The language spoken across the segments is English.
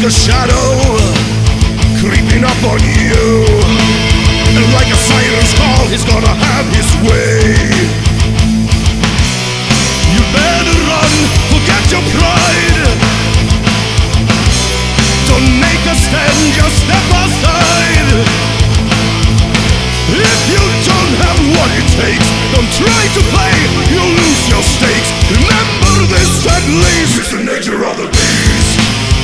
a shadow creeping up on you, and like a siren's call, he's gonna have his way. You better run, forget your pride. Don't make a stand, just step aside. If you don't have what it takes, don't try to play, you'll lose your stakes. Remember this at least, it's the nature of the beast.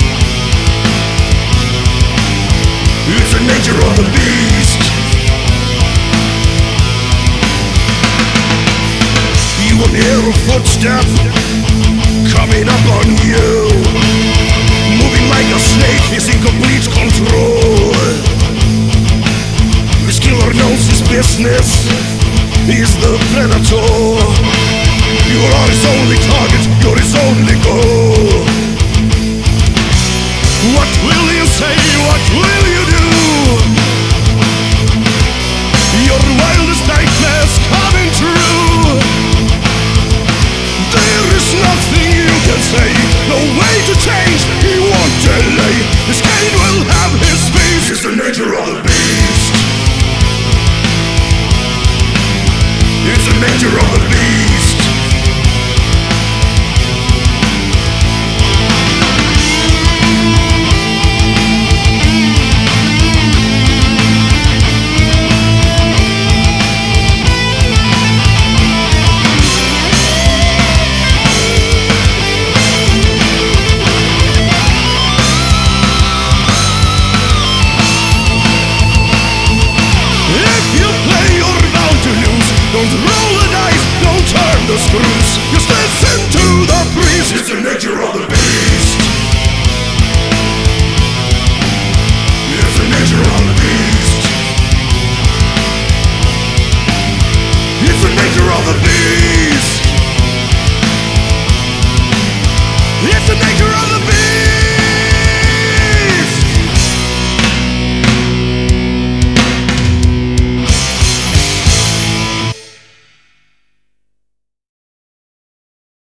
It's the nature of the beast. You will hear a footstep coming up on you, moving like a snake, he's in complete control. This killer knows his business, he's the predator. You are his only target, you're his only goal. What will you say, what will you do? Your wildest nightmares coming true. There is nothing you can say, no way to change, he won't delay. His cane will